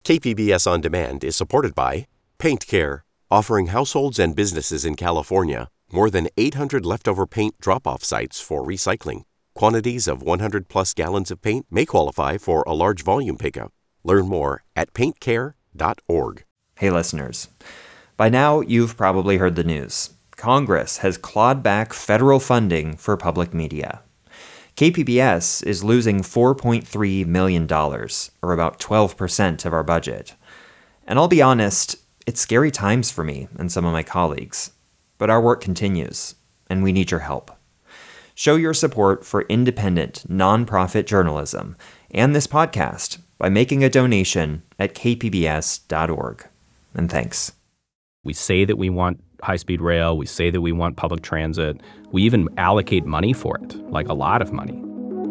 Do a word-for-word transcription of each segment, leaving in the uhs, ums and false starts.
K P B S On Demand is supported by Paint Care, offering households and businesses in California more than eight hundred leftover paint drop-off sites for recycling. Quantities of one hundred plus gallons of paint may qualify for a large volume pickup. Learn more at paint care dot org. Hey listeners, by now you've probably heard the news. Congress has clawed back federal funding for public media. K P B S is losing four point three million dollars, or about twelve percent of our budget. And I'll be honest, it's scary times for me and some of my colleagues. But our work continues, and we need your help. Show your support for independent, nonprofit journalism and this podcast by making a donation at k p b s dot org. And thanks. We say that we want high-speed rail. We say that we want public transit. We even allocate money for it, like a lot of money.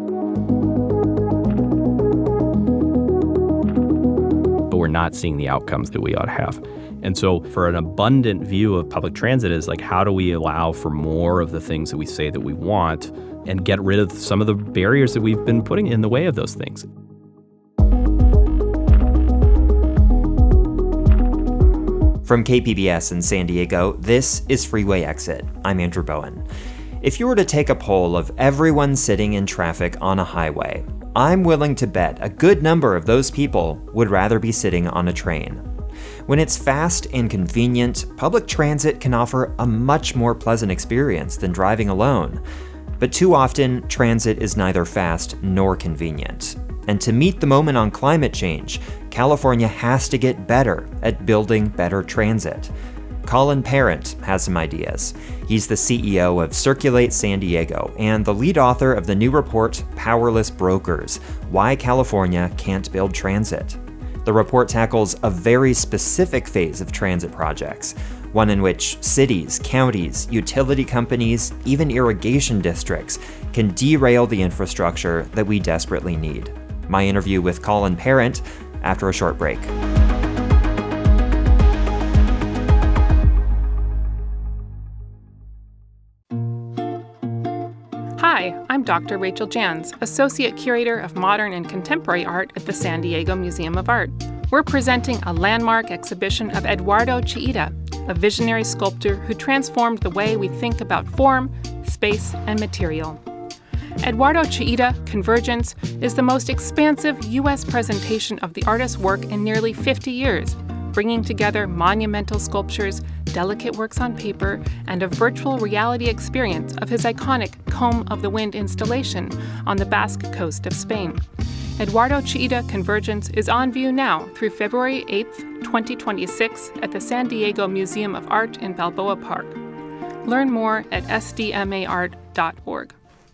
But we're not seeing the outcomes that we ought to have. And so for an abundant view of public transit is like, how do we allow for more of the things that we say that we want and get rid of some of the barriers that we've been putting in the way of those things? From K P B S in San Diego, this is Freeway Exit. I'm Andrew Bowen. If you were to take a poll of everyone sitting in traffic on a highway, I'm willing to bet a good number of those people would rather be sitting on a train. When it's fast and convenient, public transit can offer a much more pleasant experience than driving alone. But too often, transit is neither fast nor convenient. And to meet the moment on climate change, California has to get better at building better transit. Colin Parent has some ideas. He's the C E O of Circulate San Diego and the lead author of the new report, Powerless Brokers: Why California Can't Build Transit. The report tackles a very specific phase of transit projects, one in which cities, counties, utility companies, even irrigation districts can derail the infrastructure that we desperately need. My interview with Colin Parent after a short break. Hi, I'm Doctor Rachel Jans, Associate Curator of Modern and Contemporary Art at the San Diego Museum of Art. We're presenting a landmark exhibition of Eduardo Chillida, a visionary sculptor who transformed the way we think about form, space, and material. Eduardo Chillida Convergence is the most expansive U S presentation of the artist's work in nearly fifty years, bringing together monumental sculptures, delicate works on paper, and a virtual reality experience of his iconic Comb of the Wind installation on the Basque coast of Spain. Eduardo Chillida Convergence is on view now through February eighth, twenty twenty-six at the San Diego Museum of Art in Balboa Park. Learn more at s d m a art dot org.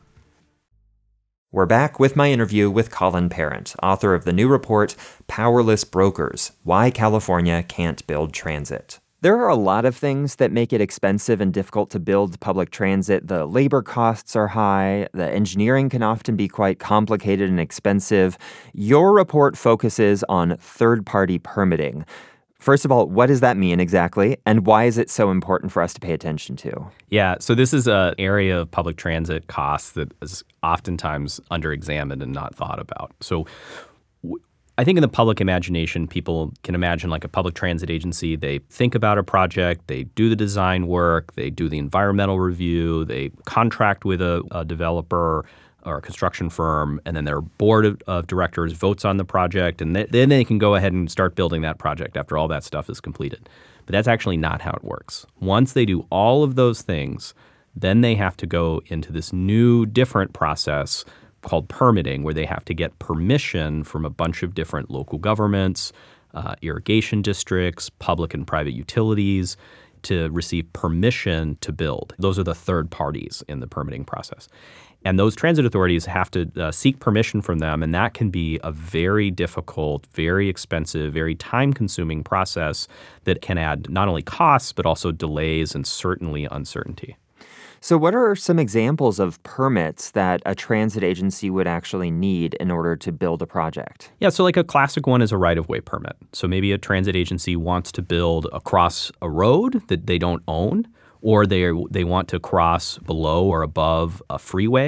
We're back with my interview with Colin Parent, author of the new report, Powerless Brokers: Why California Can't Build Transit. There are a lot of things that make it expensive and difficult to build public transit. The labor costs are high. The engineering can often be quite complicated and expensive. Your report focuses on third-party permitting. First of all, what does that mean exactly, and why is it so important for us to pay attention to? Yeah, so this is an area of public transit costs that is oftentimes underexamined and not thought about. So w- I think in the public imagination, people can imagine like a public transit agency. They think about a project, they do the design work, they do the environmental review, they contract with a, a developer or a construction firm, and then their board of, of directors votes on the project, and th- then they can go ahead and start building that project after all that stuff is completed. But that's actually not how it works. Once they do all of those things, then they have to go into this new, different process called permitting, where they have to get permission from a bunch of different local governments, uh, irrigation districts, public and private utilities, to receive permission to build. Those are the third parties in the permitting process. And those transit authorities have to uh, seek permission from them, and that can be a very difficult, very expensive, very time-consuming process that can add not only costs, but also delays and certainly uncertainty. So what are some examples of permits that a transit agency would actually need in order to build a project? Yeah, so like a classic one is a right-of-way permit. So maybe a transit agency wants to build across a road that they don't own, or they they want to cross below or above a freeway,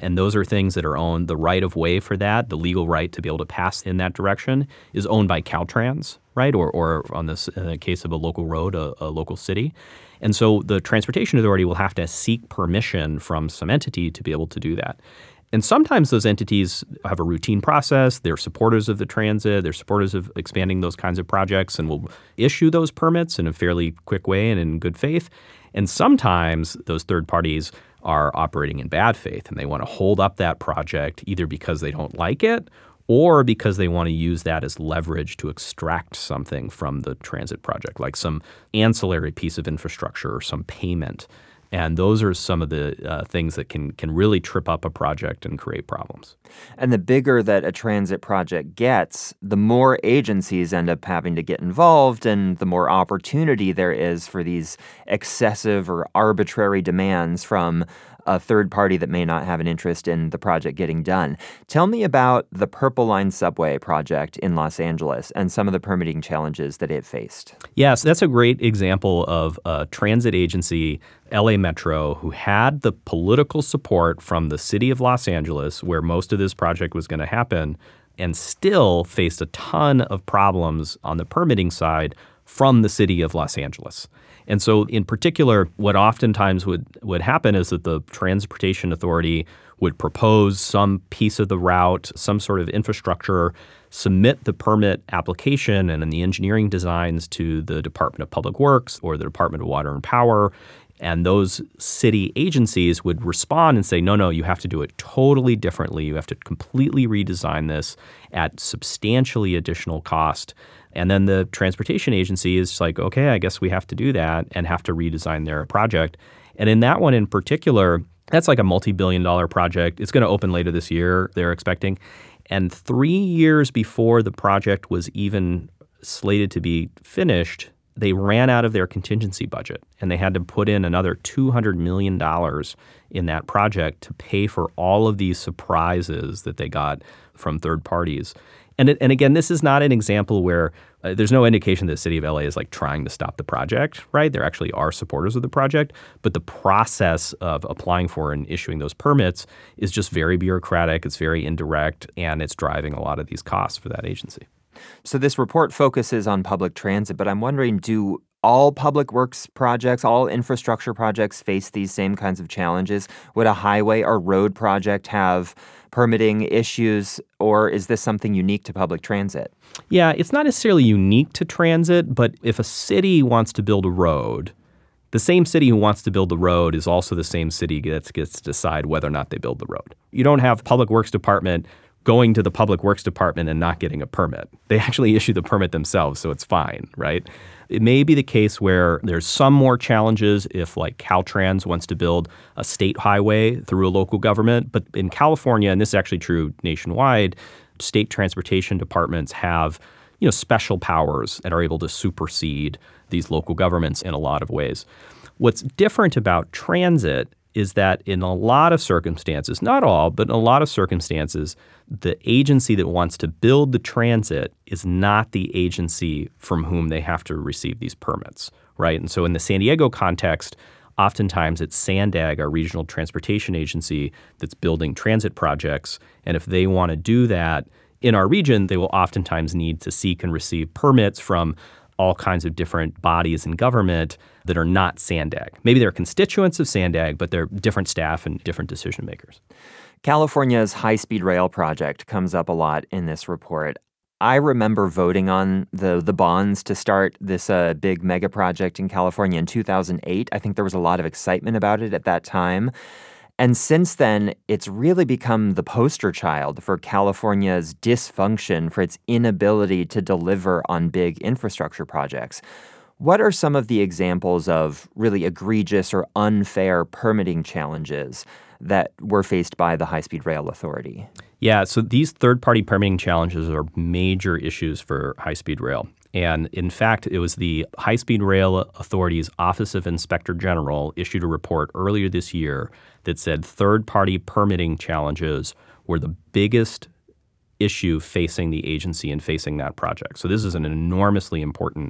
And those are things that are owned. The right of way for that, the legal right to be able to pass in that direction, is owned by Caltrans, right? Or, or on this, in the case of a local road, a, a local city. And so the Transportation Authority will have to seek permission from some entity to be able to do that. And sometimes those entities have a routine process. They're supporters of the transit. They're supporters of expanding those kinds of projects and will issue those permits in a fairly quick way and in good faith. And sometimes those third parties are operating in bad faith and they want to hold up that project either because they don't like it or because they want to use that as leverage to extract something from the transit project, like some ancillary piece of infrastructure or some payment. And those are some of the uh, things that can can really trip up a project and create problems. And the bigger that a transit project gets, the more agencies end up having to get involved and the more opportunity there is for these excessive or arbitrary demands from a third party that may not have an interest in the project getting done. Tell me about the Purple Line subway project in Los Angeles and some of the permitting challenges that it faced. Yes, that's a great example of a transit agency, L A Metro, who had the political support from the city of Los Angeles, where most of this project was going to happen, and still faced a ton of problems on the permitting side from the city of Los Angeles. And so in particular, what oftentimes would, would happen is that the Transportation Authority would propose some piece of the route, some sort of infrastructure, submit the permit application and then the engineering designs to the Department of Public Works or the Department of Water and Power. And those city agencies would respond and say, no, no, you have to do it totally differently. You have to completely redesign this at substantially additional cost. And then the transportation agency is like, okay, I guess we have to do that and have to redesign their project. And in that one in particular, that's like a multi-billion dollar project. It's going to open later this year, they're expecting. And three years before the project was even slated to be finished, they ran out of their contingency budget and they had to put in another two hundred million dollars in that project to pay for all of these surprises that they got from third parties. And it, and again, this is not an example where uh, there's no indication that the city of L A is like trying to stop the project, right? There actually are supporters of the project, but the process of applying for and issuing those permits is just very bureaucratic, it's very indirect, and it's driving a lot of these costs for that agency. So this report focuses on public transit, but I'm wondering, do all public works projects, all infrastructure projects face these same kinds of challenges? Would a highway or road project have permitting issues, or is this something unique to public transit? Yeah, it's not necessarily unique to transit, but if a city wants to build a road, the same city who wants to build the road is also the same city that gets to decide whether or not they build the road. You don't have Public Works Department going to the Public Works Department and not getting a permit. They actually issue the permit themselves, so it's fine, right? It may be the case where there's some more challenges if like Caltrans wants to build a state highway through a local government. But in California, and this is actually true nationwide, state transportation departments have, you know, special powers and are able to supersede these local governments in a lot of ways. What's different about transit is that in a lot of circumstances, not all, but in a lot of circumstances, the agency that wants to build the transit is not the agency from whom they have to receive these permits, right? And so in the San Diego context, oftentimes it's SANDAG, our regional transportation agency, that's building transit projects. And if they want to do that in our region, they will oftentimes need to seek and receive permits from all kinds of different bodies in government that are not SANDAG. Maybe they're constituents of SANDAG, but they're different staff and different decision makers. California's high-speed rail project comes up a lot in this report. I remember voting on the the bonds to start this uh, big mega project in California in two thousand eight. I think there was a lot of excitement about it at that time. And since then, it's really become the poster child for California's dysfunction, for its inability to deliver on big infrastructure projects. What are some of the examples of really egregious or unfair permitting challenges that were faced by the High-Speed Rail Authority? Yeah, so these third-party permitting challenges are major issues for high-speed rail. And in fact, it was the High-Speed Rail Authority's Office of Inspector General issued a report earlier this year that said third-party permitting challenges were the biggest issue facing the agency and facing that project. So this is an enormously important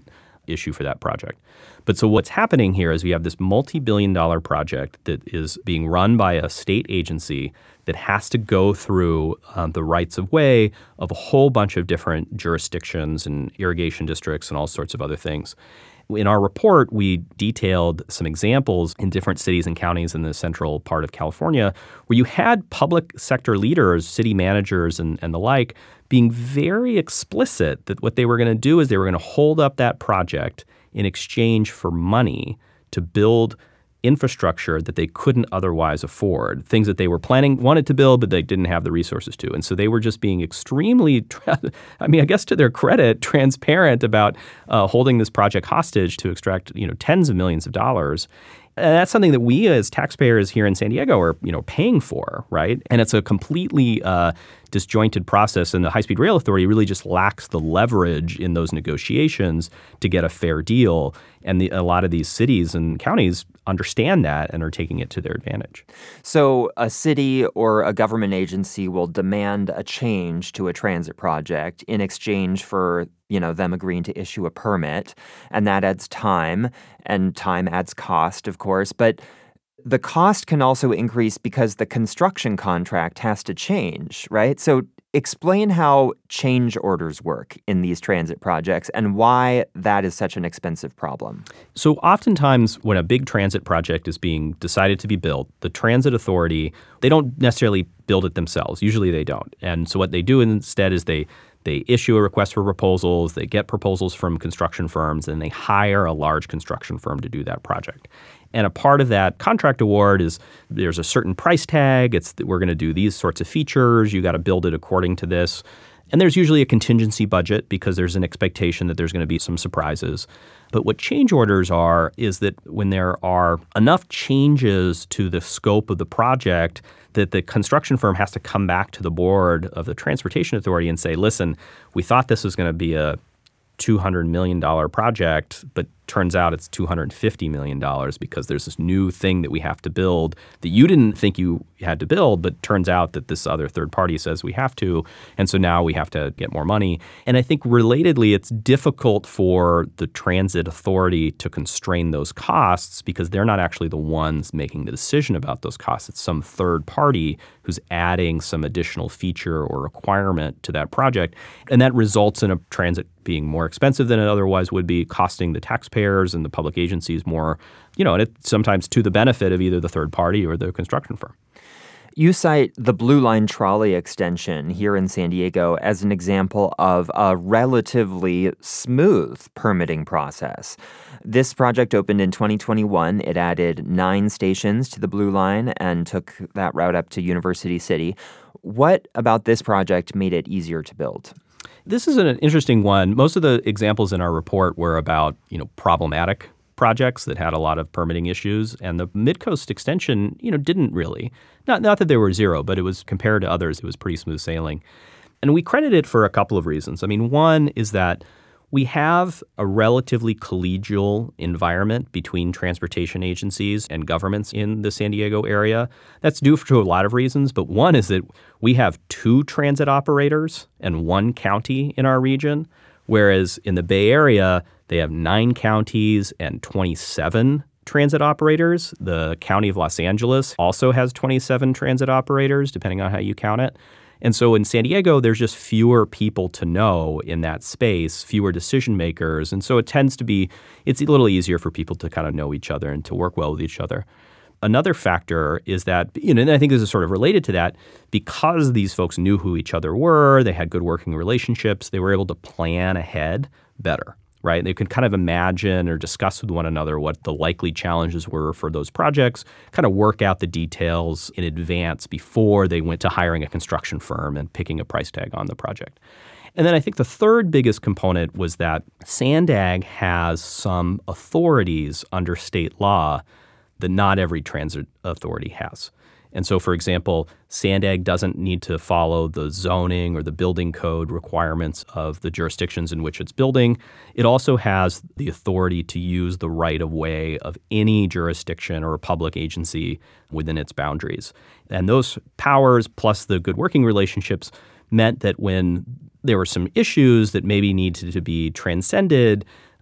issue for that project. But so what's happening here is we have this multi-billion dollar project that is being run by a state agency that has to go through um, the rights of way of a whole bunch of different jurisdictions and irrigation districts and all sorts of other things. In our report, we detailed some examples in different cities and counties in the central part of California where you had public sector leaders, city managers and, and the like, being very explicit that what they were going to do is they were going to hold up that project in exchange for money to build infrastructure that they couldn't otherwise afford, things that they were planning, wanted to build, but they didn't have the resources to. And so they were just being extremely, I mean, I guess to their credit, transparent about uh, holding this project hostage to extract, you know, tens of millions of dollars. And that's something that we as taxpayers here in San Diego are, you know, paying for, right? And it's a completely uh, disjointed process, and the High-Speed Rail Authority really just lacks the leverage in those negotiations to get a fair deal. And the, a lot of these cities and counties understand that and are taking it to their advantage. So a city or a government agency will demand a change to a transit project in exchange for, you know, them agreeing to issue a permit, and that adds time, and time adds cost, of course. But the cost can also increase because the construction contract has to change, right? So explain how change orders work in these transit projects and why that is such an expensive problem. So oftentimes when a big transit project is being decided to be built, the transit authority, they don't necessarily build it themselves. Usually they don't. And so what they do instead is they They issue a request for proposals, they get proposals from construction firms, and they hire a large construction firm to do that project. And a part of that contract award is there's a certain price tag. It's that we're going to do these sorts of features. You got to build it according to this. And there's usually a contingency budget because there's an expectation that there's going to be some surprises. But what change orders are is that when there are enough changes to the scope of the project that the construction firm has to come back to the board of the Transportation Authority and say, listen, we thought this was going to be a two hundred million dollars project, but turns out it's two hundred fifty million dollars because there's this new thing that we have to build that you didn't think you had to build, but turns out that this other third party says we have to. And so now we have to get more money. And I think relatedly, it's difficult for the transit authority to constrain those costs because they're not actually the ones making the decision about those costs. It's some third party who's adding some additional feature or requirement to that project. And that results in a transit being more expensive than it otherwise would be, costing the taxpayers and the public agencies more, you know, and it's sometimes to the benefit of either the third party or the construction firm. You cite the Blue Line trolley extension here in San Diego as an example of a relatively smooth permitting process. This project opened in twenty twenty-one. It added nine stations to the Blue Line and took that route up to University City. What about this project made it easier to build? This is an interesting one. Most of the examples in our report were about, you know, problematic projects that had a lot of permitting issues, and the Midcoast extension, you know, didn't really. Not not that there were zero, but it was compared to others, it was pretty smooth sailing. And we credit it for a couple of reasons. I mean, one is that we have a relatively collegial environment between transportation agencies and governments in the San Diego area. That's due to a lot of reasons, but one is that we have two transit operators and one county in our region, whereas in the Bay Area, they have nine counties and twenty-seven transit operators. The County of Los Angeles also has twenty-seven transit operators, depending on how you count it. And so in San Diego, there's just fewer people to know in that space, fewer decision makers. And so it tends to be, it's a little easier for people to kind of know each other and to work well with each other. Another factor is that, you know, and I think this is sort of related to that, because these folks knew who each other were, they had good working relationships, they were able to plan ahead better. Right? They could kind of imagine or discuss with one another what the likely challenges were for those projects, kind of work out the details in advance before they went to hiring a construction firm and picking a price tag on the project. And then I think the third biggest component was that SANDAG has some authorities under state law that not every transit authority has. And so, for example, SANDAG doesn't need to follow the zoning or the building code requirements of the jurisdictions in which it's building. It also has the authority to use the right-of-way of any jurisdiction or public agency within its boundaries. And those powers, plus the good working relationships, meant that when there were some issues that maybe needed to be transcended,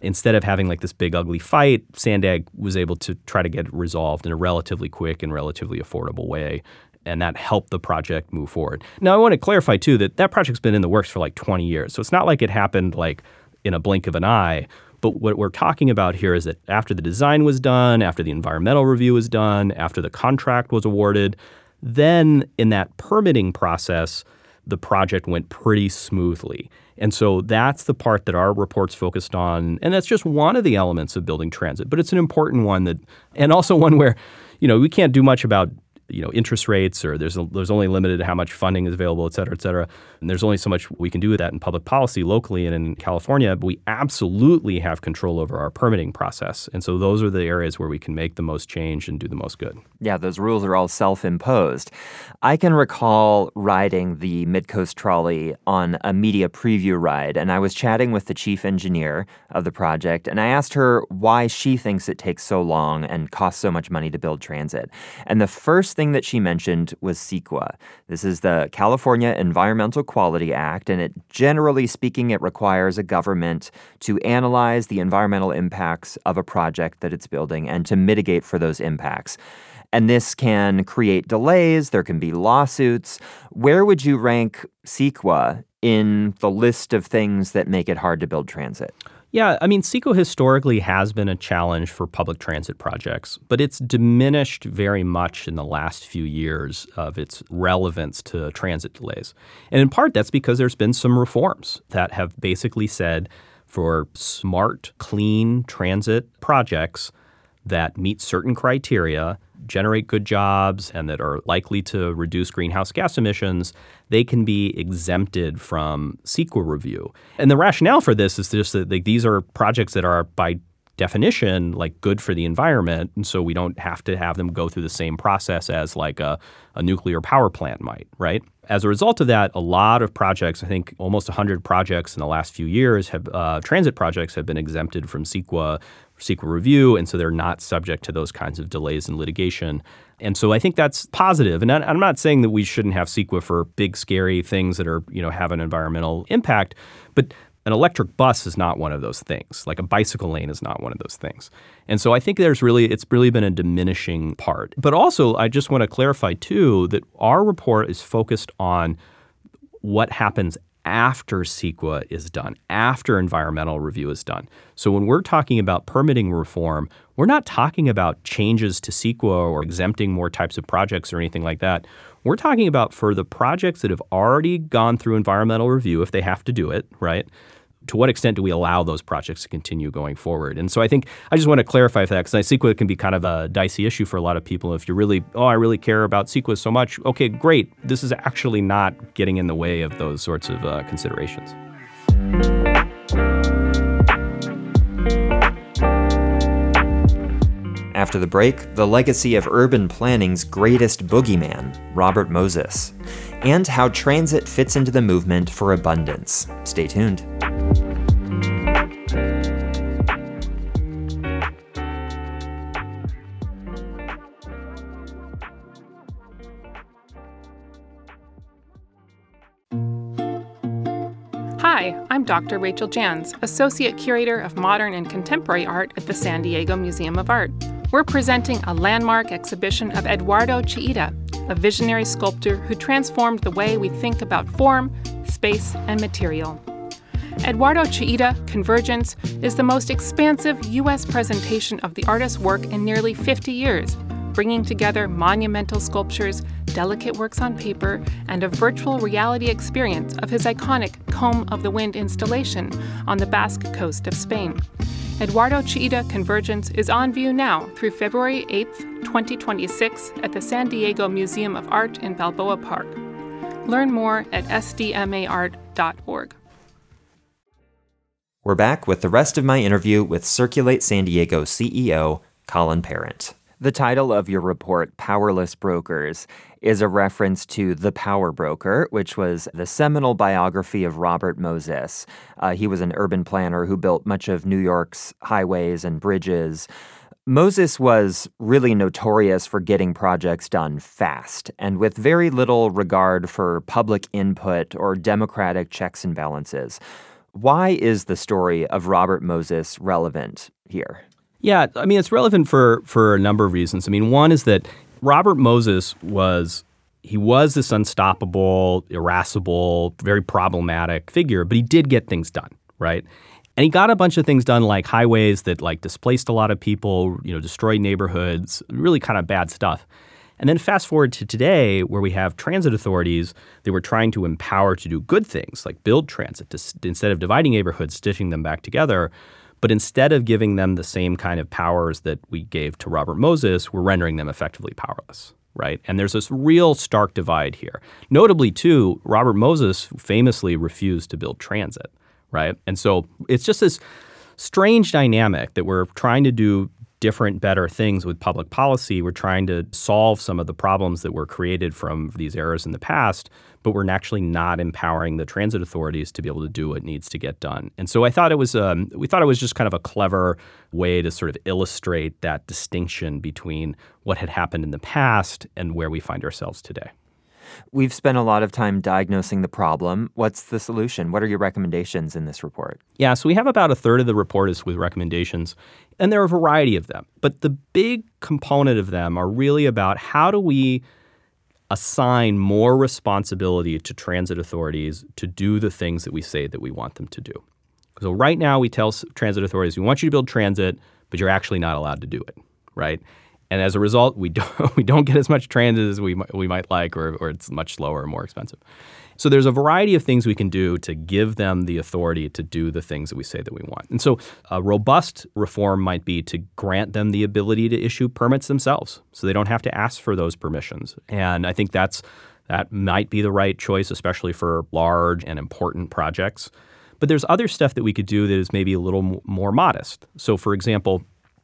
instead of having like this big ugly fight, Sandag was able to try to get it resolved in a relatively quick and relatively affordable way. And that helped the project move forward. Now, I want to clarify, too, that that project's been in the works for like twenty years. So it's not like it happened like in a blink of an eye. But what we're talking about here is that after the design was done, after the environmental review was done, after the contract was awarded, then in that permitting process, the project went pretty smoothly. And so that's the part that our report's focused on. And that's just one of the elements of building transit. But it's an important one that, and also one where, you know, we can't do much about you know, interest rates, or there's a, there's only limited how much funding is available, et cetera, et cetera. And there's only so much we can do with that in public policy locally and in California, but we absolutely have control over our permitting process. And so those are the areas where we can make the most change and do the most good. Yeah, those rules are all self-imposed. I can recall riding the Midcoast Trolley on a media preview ride, and I was chatting with the chief engineer of the project, and I asked her why she thinks it takes so long and costs so much money to build transit. And the first thing that she mentioned was CEQA. This is the California Environmental Quality Act, and it, generally speaking, it requires a government to analyze the environmental impacts of a project that it's building and to mitigate for those impacts. And this can create delays. There can be lawsuits. Where would you rank CEQA in the list of things that make it hard to build transit? Yeah, I mean, CEQA historically has been a challenge for public transit projects, but it's diminished very much in the last few years of its relevance to transit delays. And in part, that's because there's been some reforms that have basically said for smart, clean transit projects that meet certain criteria, generate good jobs, and that are likely to reduce greenhouse gas emissions, they can be exempted from CEQA review. And the rationale for this is just that like, these are projects that are by definition like good for the environment, and so we don't have to have them go through the same process as like a, a nuclear power plant might, right? As a result of that, a lot of projects, I think almost one hundred projects in the last few years, have uh, transit projects have been exempted from CEQA CEQA review, and so they're not subject to those kinds of delays in litigation. And so I think that's positive. And I'm not saying that we shouldn't have CEQA for big, scary things that are, you know, have an environmental impact, but an electric bus is not one of those things. Like a bicycle lane is not one of those things. And so I think there's really, it's really been a diminishing part. But also, I just want to clarify, too, that our report is focused on what happens after CEQA is done, after environmental review is done. So when we're talking about permitting reform, we're not talking about changes to CEQA or exempting more types of projects or anything like that. We're talking about for the projects that have already gone through environmental review, if they have to do it, right? To what extent do we allow those projects to continue going forward? And so I think I just want to clarify that, because I think CEQA can be kind of a dicey issue for a lot of people. If you're really, oh, I really care about CEQA so much, okay, great. This is actually not getting in the way of those sorts of uh, considerations. After the break, the legacy of urban planning's greatest boogeyman, Robert Moses, and how transit fits into the movement for abundance. Stay tuned. Hi, I'm Doctor Rachel Jans, Associate Curator of Modern and Contemporary Art at the San Diego Museum of Art. We're presenting a landmark exhibition of Eduardo Chillida, a visionary sculptor who transformed the way we think about form, space, and material. Eduardo Chillida Convergence is the most expansive U S presentation of the artist's work in nearly fifty years, bringing together monumental sculptures, delicate works on paper, and a virtual reality experience of his iconic Comb of the Wind installation on the Basque coast of Spain. Eduardo Chillida Convergence is on view now through February eighth, twenty twenty-six at the San Diego Museum of Art in Balboa Park. Learn more at s d m a art dot org. We're back with the rest of my interview with Circulate San Diego C E O Colin Parent. The title of your report, Powerless Brokers, is a reference to The Power Broker, which was the seminal biography of Robert Moses. Uh, he was an urban planner who built much of New York's highways and bridges. Moses was really notorious for getting projects done fast and with very little regard for public input or democratic checks and balances. Why is the story of Robert Moses relevant here? Yeah, I mean, it's relevant for, for a number of reasons. I mean, one is that Robert Moses was, he was this unstoppable, irascible, very problematic figure, but he did get things done, right? And he got a bunch of things done like highways that like displaced a lot of people, you know, destroyed neighborhoods, really kind of bad stuff. And then fast forward to today where we have transit authorities that we're trying to empower to do good things like build transit to, instead of dividing neighborhoods, stitching them back together. But instead of giving them the same kind of powers that we gave to Robert Moses, we're rendering them effectively powerless, right? And there's this real stark divide here. Notably, too, Robert Moses famously refused to build transit, right? And so it's just this strange dynamic that we're trying to do different, better things with public policy. We're trying to solve some of the problems that were created from these errors in the past, but we're actually not empowering the transit authorities to be able to do what needs to get done. And so I thought it was, um, we thought it was just kind of a clever way to sort of illustrate that distinction between what had happened in the past and where we find ourselves today. We've spent a lot of time diagnosing the problem. What's the solution? What are your recommendations in this report? Yeah, so we have about a third of the report is with recommendations, and there are a variety of them. But the big component of them are really about how do we assign more responsibility to transit authorities to do the things that we say that we want them to do. So right now we tell transit authorities, we want you to build transit, but you're actually not allowed to do it, right? And as a result, we don't we don't get as much transit as we we might like, or or it's much slower and more expensive. So there's a variety of things we can do to give them the authority to do the things that we say that we want. And so a robust reform might be to grant them the ability to issue permits themselves, so they don't have to ask for those permissions. And I think that's that might be the right choice, especially for large and important projects. But there's other stuff that we could do that is maybe a little more modest. So, for example,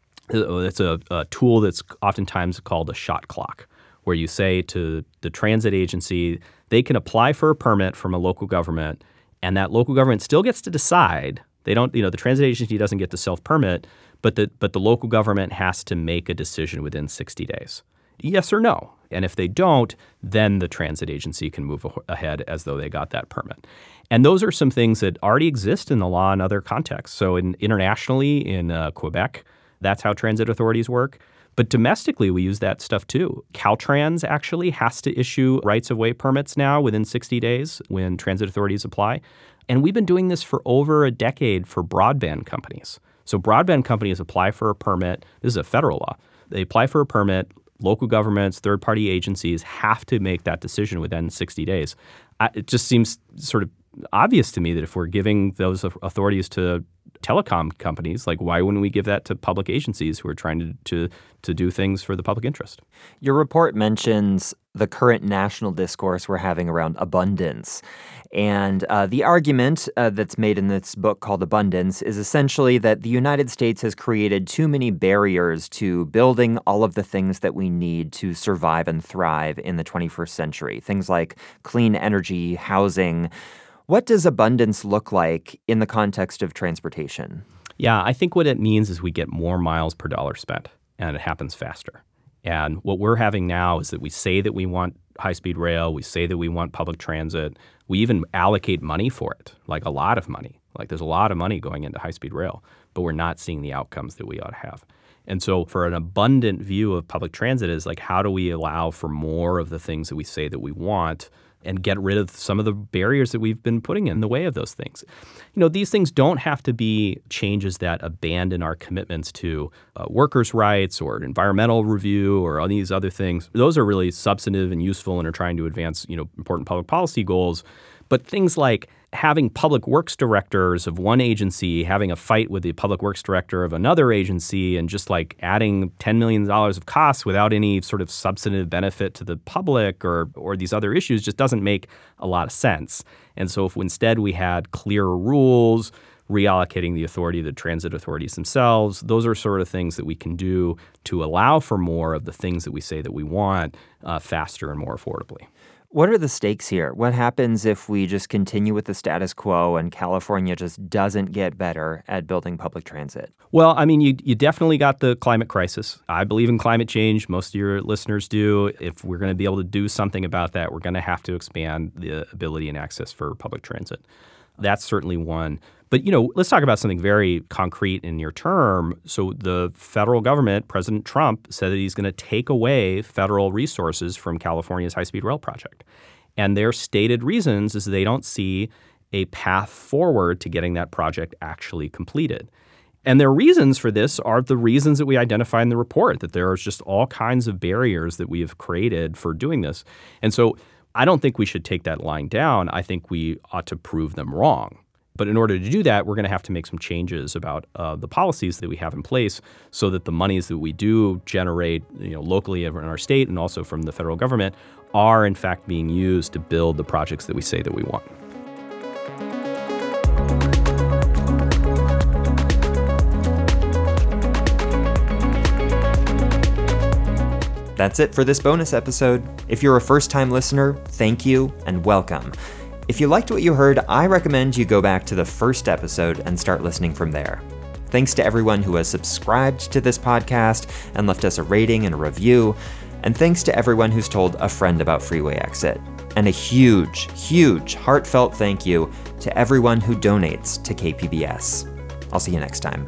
it's a, a tool that's oftentimes called a shot clock, where you say to the transit agency, they can apply for a permit from a local government, and that local government still gets to decide. They don't, you know, the transit agency doesn't get to self-permit, but the but the local government has to make a decision within sixty days, yes or no. And if they don't, then the transit agency can move ahead as though they got that permit. And those are some things that already exist in the law in other contexts. So in, internationally, in uh, Quebec, that's how transit authorities work. But domestically, we use that stuff too. Caltrans actually has to issue rights-of-way permits now within sixty days when transit authorities apply. And we've been doing this for over a decade for broadband companies. So broadband companies apply for a permit. This is a federal law. They apply for a permit. Local governments, third-party agencies have to make that decision within sixty days. I, it just seems sort of obvious to me that if we're giving those authorities to telecom companies, like why wouldn't we give that to public agencies who are trying to, to to do things for the public interest? Your report mentions the current national discourse we're having around abundance. And uh, the argument uh, that's made in this book called Abundance is essentially that the United States has created too many barriers to building all of the things that we need to survive and thrive in the twenty-first century. Things like clean energy, housing. What does abundance look like in the context of transportation? Yeah, I think what it means is we get more miles per dollar spent, and it happens faster. And what we're having now is that we say that we want high-speed rail, we say that we want public transit, we even allocate money for it, like a lot of money. Like there's a lot of money going into high-speed rail, but we're not seeing the outcomes that we ought to have. And so for an abundant view of public transit is like, how do we allow for more of the things that we say that we want and get rid of some of the barriers that we've been putting in the way of those things? You know, these things don't have to be changes that abandon our commitments to uh, workers' rights or environmental review or all these other things. Those are really substantive and useful and are trying to advance, you know, important public policy goals. But things like having public works directors of one agency having a fight with the public works director of another agency and just like adding ten million dollars of costs without any sort of substantive benefit to the public or or these other issues just doesn't make a lot of sense. And so if instead we had clearer rules, reallocating the authority to the transit authorities themselves, those are sort of things that we can do to allow for more of the things that we say that we want uh, faster and more affordably. What are the stakes here? What happens if we just continue with the status quo and California just doesn't get better at building public transit? Well, I mean, you you definitely got the climate crisis. I believe in climate change. Most of your listeners do. If we're going to be able to do something about that, we're going to have to expand the ability and access for public transit. That's certainly one. But, you know, let's talk about something very concrete in near term. So the federal government, President Trump, said that he's going to take away federal resources from California's high-speed rail project. And their stated reasons is they don't see a path forward to getting that project actually completed. And their reasons for this are the reasons that we identify in the report, that there are just all kinds of barriers that we have created for doing this. And so I don't think we should take that line down. I think we ought to prove them wrong. But in order to do that, we're going to have to make some changes about uh, the policies that we have in place so that the monies that we do generate, you know, locally in our state and also from the federal government are in fact being used to build the projects that we say that we want. That's it for this bonus episode. If you're a first-time listener, thank you and welcome. If you liked what you heard, I recommend you go back to the first episode and start listening from there. Thanks to everyone who has subscribed to this podcast and left us a rating and a review. And thanks to everyone who's told a friend about Freeway Exit. And a huge, huge heartfelt thank you to everyone who donates to K P B S. I'll see you next time.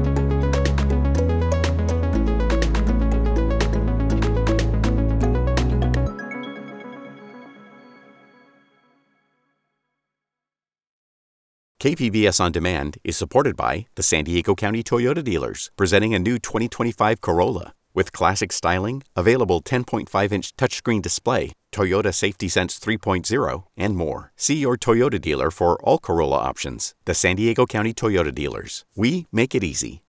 K P B S On Demand is supported by the San Diego County Toyota dealers, presenting a new twenty twenty-five Corolla. With classic styling, available ten point five inch touchscreen display, Toyota Safety Sense three point oh, and more. See your Toyota dealer for all Corolla options. The San Diego County Toyota dealers. We make it easy.